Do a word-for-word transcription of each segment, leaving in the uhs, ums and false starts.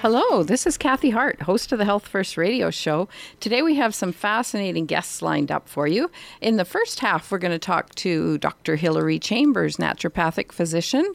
Hello, this is Kathy Hart, host of the Health First radio show. Today we have some fascinating guests lined up for you. In the first half, we're going to talk to Doctor Hilary Chambers, naturopathic physician,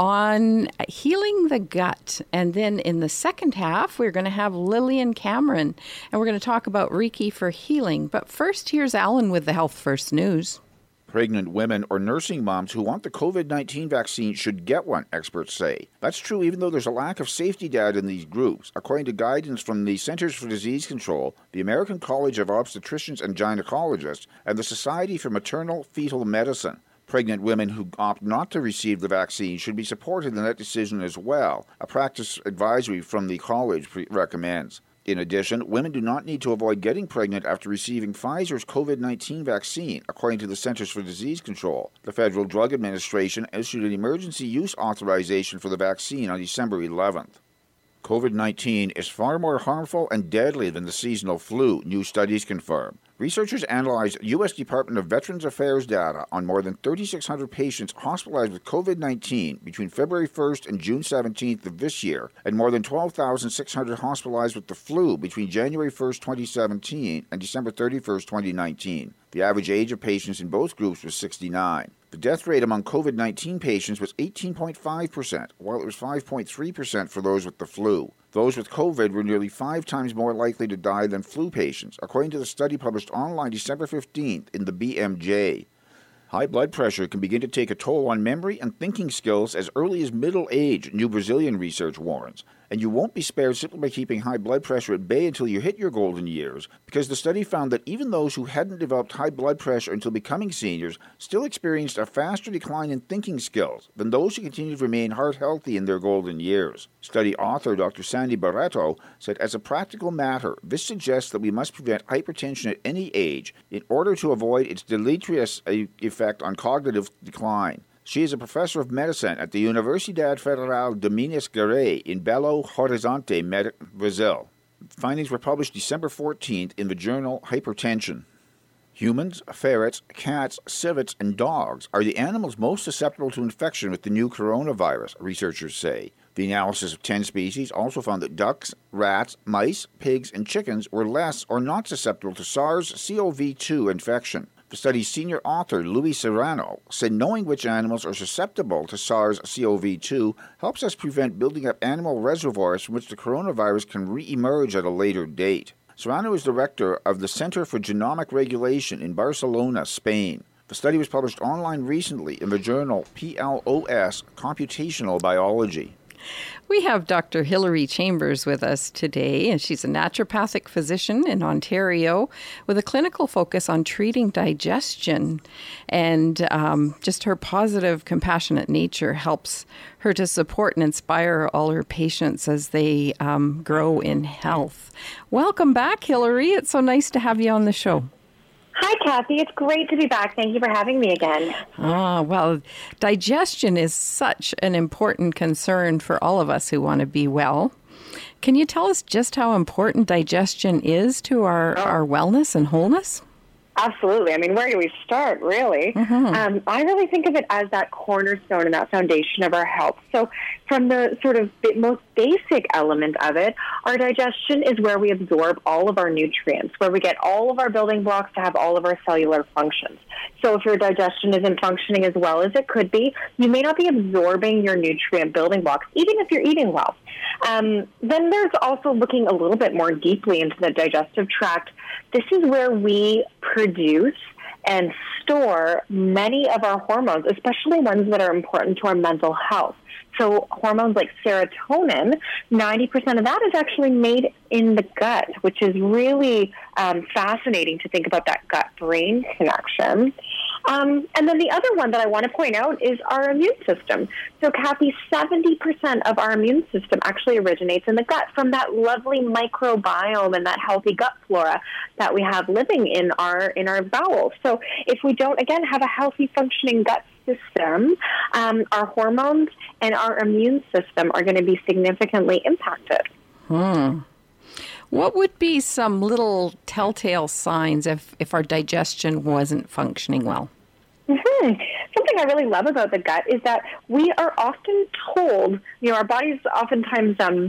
on healing the gut. And then in the second half, we're going to have Lillian Cameron, and we're going to talk about Reiki for healing. But first, here's Alan with the Health First News. Pregnant women or nursing moms who want the covid nineteen vaccine should get one, experts say. That's true even though there's a lack of safety data in these groups. According to guidance from the Centers for Disease Control, the American College of Obstetricians and Gynecologists, and the Society for Maternal Fetal Medicine. Pregnant women who opt not to receive the vaccine should be supported in that decision as well, a practice advisory from the college recommends. In addition, women do not need to avoid getting pregnant after receiving Pfizer's covid nineteen vaccine, according to the Centers for Disease Control. The Federal Drug Administration issued an emergency use authorization for the vaccine on December eleventh. covid nineteen is far more harmful and deadly than the seasonal flu, new studies confirm. Researchers analyzed U S Department of Veterans Affairs data on more than thirty-six hundred patients hospitalized with covid nineteen between February first and June seventeenth of this year, and more than twelve thousand six hundred hospitalized with the flu between January first, twenty seventeen and December thirty-first, twenty nineteen. The average age of patients in both groups was sixty-nine. The death rate among covid nineteen patients was eighteen point five percent, while it was five point three percent for those with the flu. Those with COVID were nearly five times more likely to die than flu patients, according to the study published online December fifteenth in the B M J. High blood pressure can begin to take a toll on memory and thinking skills as early as middle age, new Brazilian research warns. And you won't be spared simply by keeping high blood pressure at bay until you hit your golden years, because the study found that even those who hadn't developed high blood pressure until becoming seniors still experienced a faster decline in thinking skills than those who continued to remain heart healthy in their golden years. Study author Doctor Sandy Barreto said, as a practical matter, this suggests that we must prevent hypertension at any age in order to avoid its deleterious effect on cognitive decline. She is a professor of medicine at the Universidade Federal de Minas Gerais in Belo Horizonte, Brazil. Findings were published December fourteenth in the journal Hypertension. Humans, ferrets, cats, civets, and dogs are the animals most susceptible to infection with the new coronavirus, researchers say. The analysis of ten species also found that ducks, rats, mice, pigs, and chickens were less or not susceptible to SARS-C o V two infection. The study's senior author, Luis Serrano, said knowing which animals are susceptible to SARS-C o V two helps us prevent building up animal reservoirs from which the coronavirus can re-emerge at a later date. Serrano is director of the Center for Genomic Regulation in Barcelona, Spain. The study was published online recently in the journal P L O S Computational Biology. We have Doctor Hilary Chambers with us today, and she's a naturopathic physician in Ontario with a clinical focus on treating digestion. And um, just her positive, compassionate nature helps her to support and inspire all her patients as they um, grow in health. Welcome back, Hilary. It's so nice to have you on the show. Hi, Kathy. It's great to be back. Thank you for having me again. Ah, well, digestion is such an important concern for all of us who want to be well. Can you tell us just how important digestion is to our, oh. our wellness and wholeness? Absolutely. I mean, where do we start, really? Mm-hmm. Um, I really think of it as that cornerstone and that foundation of our health. So from the sort of most basic element of it, our digestion is where we absorb all of our nutrients, where we get all of our building blocks to have all of our cellular functions. So if your digestion isn't functioning as well as it could be, you may not be absorbing your nutrient building blocks, even if you're eating well. Um, then there's also looking a little bit more deeply into the digestive tract. This is where we produce and store many of our hormones, especially ones that are important to our mental health. So hormones like serotonin, ninety percent of that is actually made in the gut, which is really um, fascinating to think about that gut-brain connection. Um, and then the other one that I want to point out is our immune system. So, Kathy, seventy percent of our immune system actually originates in the gut from that lovely microbiome and that healthy gut flora that we have living in our in our bowels. So if we don't, again, have a healthy functioning gut system, um, our hormones and our immune system are going to be significantly impacted. Hmm. What would be some little telltale signs if, if our digestion wasn't functioning well? Mm-hmm. Something I really love about the gut is that we are often told, you know, our bodies oftentimes um,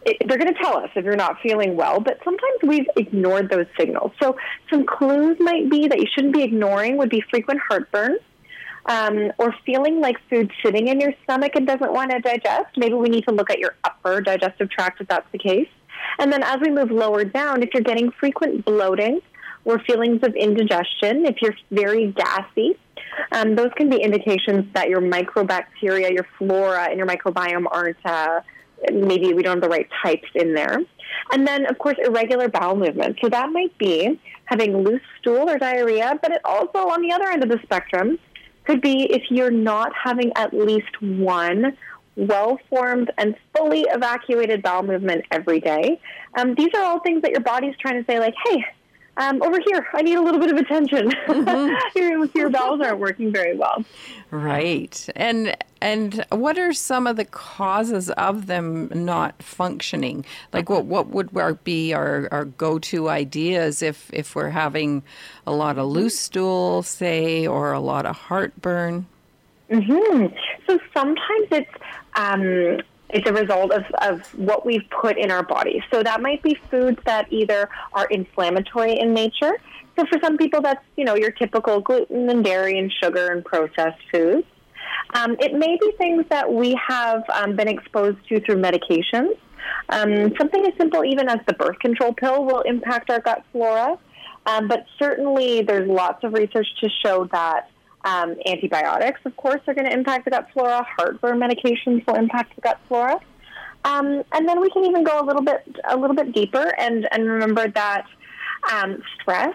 it, they're going to tell us if you're not feeling well, but sometimes we've ignored those signals. So some clues might be that you shouldn't be ignoring would be frequent heartburn, um, or feeling like food's sitting in your stomach and doesn't want to digest. Maybe we need to look at your upper digestive tract if that's the case. And then as we move lower down, if you're getting frequent bloating or feelings of indigestion, if you're very gassy, um, those can be indications that your microbacteria, your flora, and your microbiome aren't, uh, maybe we don't have the right types in there. And then, of course, irregular bowel movement. So that might be having loose stool or diarrhea, but it also, on the other end of the spectrum, could be if you're not having at least one well-formed and fully evacuated bowel movement every day. Um, these are all things that your body's trying to say, like, hey, um, over here, I need a little bit of attention. Mm-hmm. your, your bowels aren't working very well. Right. And and what are some of the causes of them not functioning? Like what, what would our, be our, our go-to ideas if, if we're having a lot of loose stool, say, or a lot of heartburn? Mm-hmm. So sometimes it's um, it's a result of, of what we've put in our bodies. So that might be foods that either are inflammatory in nature. So for some people, that's, you know, your typical gluten and dairy and sugar and processed foods. Um, it may be things that we have um, been exposed to through medications. Um, something as simple even as the birth control pill will impact our gut flora. Um, but certainly there's lots of research to show that Um, antibiotics, of course, are going to impact the gut flora. Heartburn medications will impact the gut flora, um, and then we can even go a little bit, a little bit deeper, and, and remember that um, stress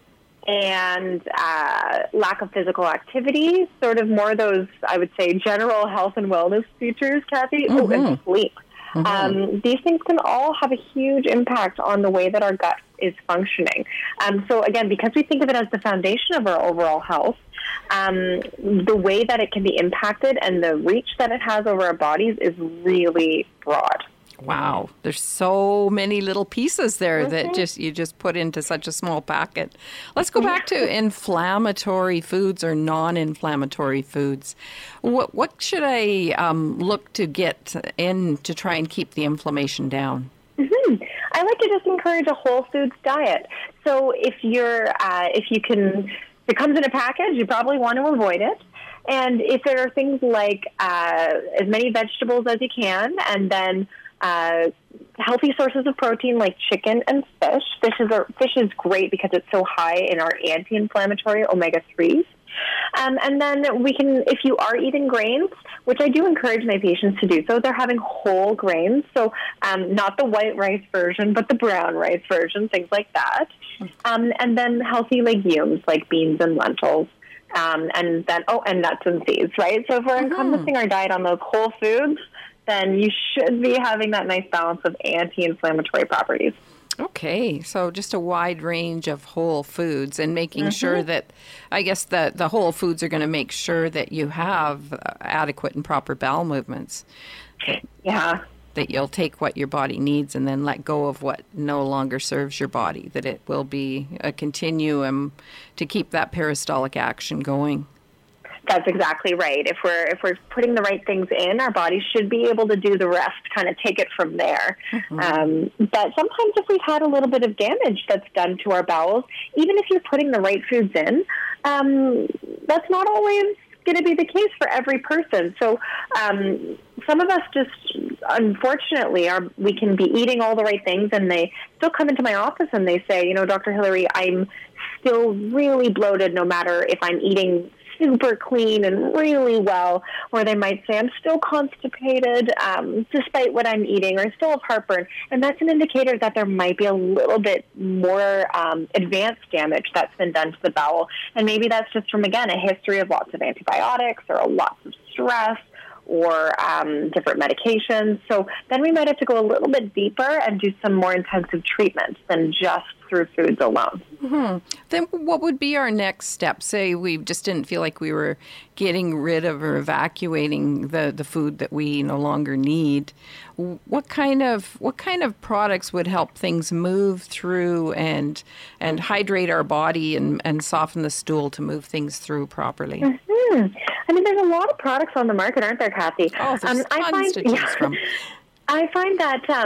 and uh, lack of physical activity, sort of more those, I would say, general health and wellness features, Kathy. Mm-hmm. Oh, and sleep. Mm-hmm. Um, these things can all have a huge impact on the way that our gut is functioning. Um, so again, because we think of it as the foundation of our overall health, um, the way that it can be impacted and the reach that it has over our bodies is really broad. Wow, there's so many little pieces there mm-hmm. that just you just put into such a small packet. Let's go back to inflammatory foods or non-inflammatory foods. What what should I um, look to get in to try and keep the inflammation down? Mm-hmm. I like to just encourage a whole foods diet. So if you're uh, if you can, if it comes in a package, you probably want to avoid it. And if there are things like uh, as many vegetables as you can, and then Uh, healthy sources of protein like chicken and fish. Fish is, a, fish is great because it's so high in our anti-inflammatory omega threes. Um, and then we can, if you are eating grains, which I do encourage my patients to do so, they're having whole grains. So um, not the white rice version, but the brown rice version, things like that. Um, and then healthy legumes like beans and lentils. Um, and then, oh, and nuts and seeds, right? So if we're mm-hmm. encompassing our diet on those whole foods, then you should be having that nice balance of anti-inflammatory properties. Okay, so just a wide range of whole foods and making mm-hmm. sure that, I guess the, the whole foods are going to make sure that you have adequate and proper bowel movements. That, yeah. That you'll take what your body needs and then let go of what no longer serves your body, that it will be a continuum to keep that peristaltic action going. That's exactly right. If we're if we're putting the right things in, our body should be able to do the rest, kind of take it from there. Mm-hmm. Um, but sometimes if we've had a little bit of damage that's done to our bowels, even if you're putting the right foods in, um, that's not always going to be the case for every person. So um, some of us just, unfortunately, are we can be eating all the right things, and they still come into my office and they say, you know, Doctor Hillary, I'm still really bloated no matter if I'm eating super clean and really well, or they might say, I'm still constipated um, despite what I'm eating, or I still have heartburn. And that's an indicator that there might be a little bit more um, advanced damage that's been done to the bowel. And maybe that's just from, again, a history of lots of antibiotics or lots of stress or um, different medications. So then we might have to go a little bit deeper and do some more intensive treatments than just through foods alone. Mm-hmm. Then what would be our next step? Say we just didn't feel like we were getting rid of or evacuating the, the food that we no longer need. What kind of what kind of products would help things move through and and hydrate our body and, and soften the stool to move things through properly? Mm-hmm. I mean, there's a lot of products on the market, aren't there, Kathy? Oh, there's um, tons I find, to choose yeah. from. I find that um,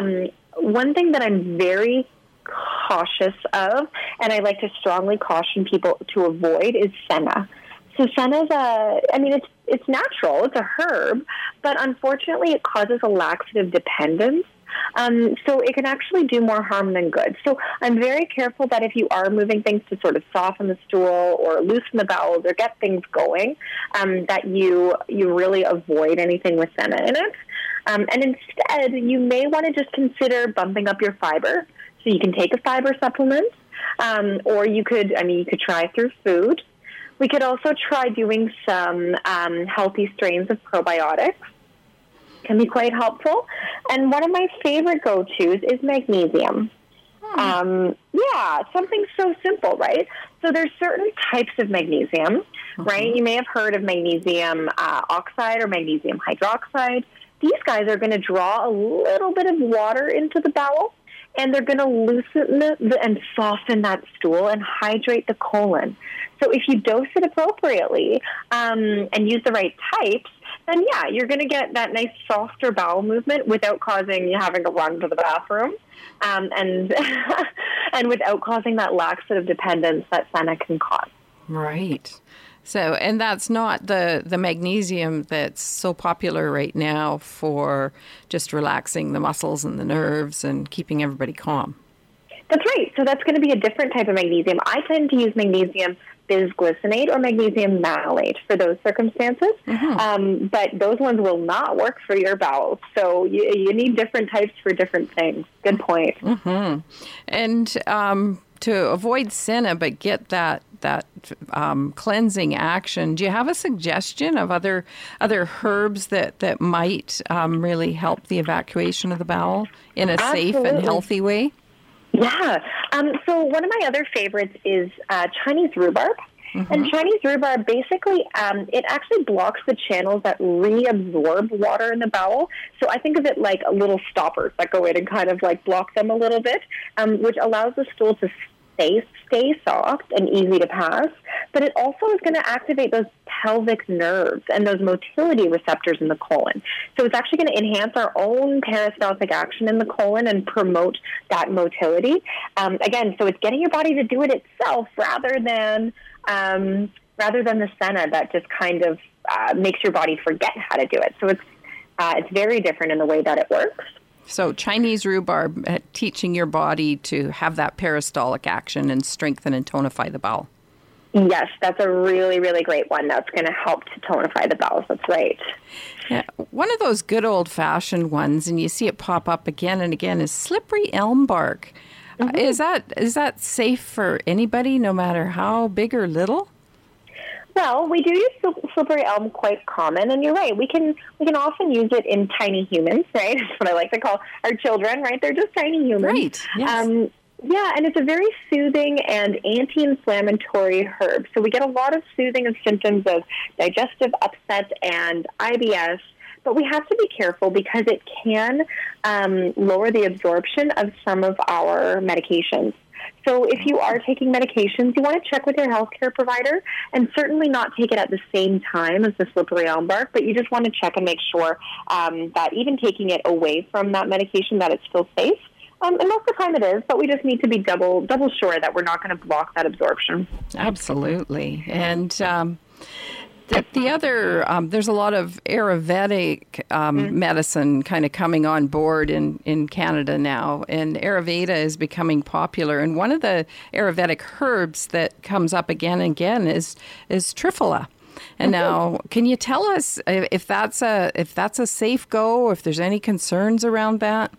one thing that I'm very cautious of, and I like to strongly caution people to avoid, is senna. So senna is a, I mean, it's it's natural, it's a herb, but unfortunately it causes a laxative dependence. Um, so it can actually do more harm than good. So I'm very careful that if you are moving things to sort of soften the stool or loosen the bowels or get things going, um, that you you really avoid anything with senna in it. Um, and instead, you may want to just consider bumping up your fiber. So you can take a fiber supplement, um, or you could, I mean, you could try through food. We could also try doing some um, healthy strains of probiotics. Can be quite helpful. And one of my favorite go-tos is magnesium. Hmm. Um, yeah, something so simple, right? So there's certain types of magnesium, mm-hmm. right? You may have heard of magnesium uh, oxide or magnesium hydroxide. These guys are going to draw a little bit of water into the bowel, and they're going to loosen the, and soften that stool and hydrate the colon. So if you dose it appropriately um, and use the right types, then yeah, you're going to get that nice softer bowel movement without causing you having to run to the bathroom, um, and and without causing that laxative dependence that senna can cause. Right. So, and that's not the, the magnesium that's so popular right now for just relaxing the muscles and the nerves and keeping everybody calm. That's right. So that's going to be a different type of magnesium. I tend to use magnesium bisglycinate or magnesium malate for those circumstances. Mm-hmm. Um, but those ones will not work for your bowels. So you, you need different types for different things. Good point. Mm-hmm. And um, to avoid senna but get that that um, cleansing action, do you have a suggestion of other other herbs that, that might um, really help the evacuation of the bowel in a Absolutely. safe and healthy way? Yeah. Um, so one of my other favorites is uh, Chinese rhubarb. Mm-hmm. And Chinese rhubarb, basically, um, it actually blocks the channels that reabsorb water in the bowel. So I think of it like little stoppers that go in and kind of like block them a little bit, um, which allows the stool to stay, stay soft and easy to pass. But it also is going to activate those pelvic nerves and those motility receptors in the colon. So it's actually going to enhance our own peristaltic action in the colon and promote that motility. Um, again, so it's getting your body to do it itself rather than um, rather than the senna that just kind of uh, makes your body forget how to do it. So it's uh, it's very different in the way that it works. So Chinese rhubarb, uh, teaching your body to have that peristaltic action and strengthen and tonify the bowel. Yes, that's a really, really great one. That's going to help to tonify the bowels. That's right. Yeah, one of those good old-fashioned ones, and you see it pop up again and again, is slippery elm bark. Mm-hmm. Uh, is that is that safe for anybody, no matter how big or little? Well, we do use slippery elm quite common, and you're right. We can we can often use it in tiny humans, right? That's what I like to call our children, right? They're just tiny humans. Right, yes. Um, yeah, and it's a very soothing and anti-inflammatory herb. So we get a lot of soothing of symptoms of digestive upset and I B S, but we have to be careful because it can um, lower the absorption of some of our medications. So if you are taking medications, you want to check with your healthcare provider and certainly not take it at the same time as the slippery elm bark, but you just want to check and make sure um, that even taking it away from that medication, that it's still safe. Um, and most of the time it is, but we just need to be double double sure that we're not going to block that absorption. Absolutely. And um, the, the other, um, there's a lot of Ayurvedic um, mm. medicine kind of coming on board in, in Canada now, and Ayurveda is becoming popular. And one of the Ayurvedic herbs that comes up again and again is is Triphala. And now, can you tell us if that's a if that's a safe go, or if there's any concerns around that?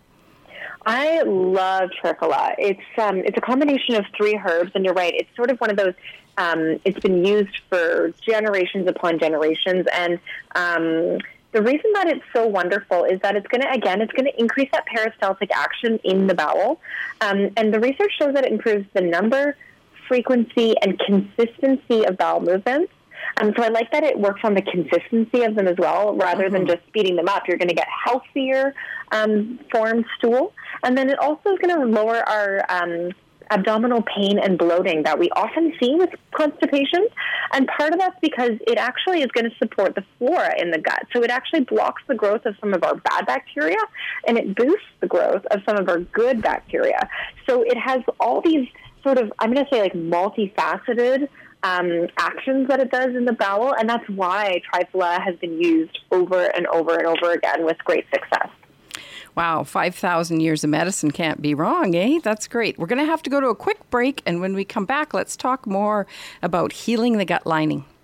I love Triphala. It's um, it's a combination of three herbs, and you're right. It's sort of one of those. Um, it's been used for generations upon generations, and um, the reason that it's so wonderful is that it's going to again, it's going to increase that peristaltic action in the bowel, um, and the research shows that it improves the number, frequency, and consistency of bowel movements. Um, so I like that it works on the consistency of them as well, rather mm-hmm. than just speeding them up. You're going to get healthier um, formed stool. And then it also is going to lower our um, abdominal pain and bloating that we often see with constipation. And part of that's because it actually is going to support the flora in the gut. So it actually blocks the growth of some of our bad bacteria, and it boosts the growth of some of our good bacteria. So it has all these sort of, I'm going to say like multifaceted um, actions that it does in the bowel, and that's why Triphala has been used over and over and over again with great success. Wow, five thousand years of medicine can't be wrong, eh? That's great. We're going to have to go to a quick break, and when we come back, let's talk more about healing the gut lining.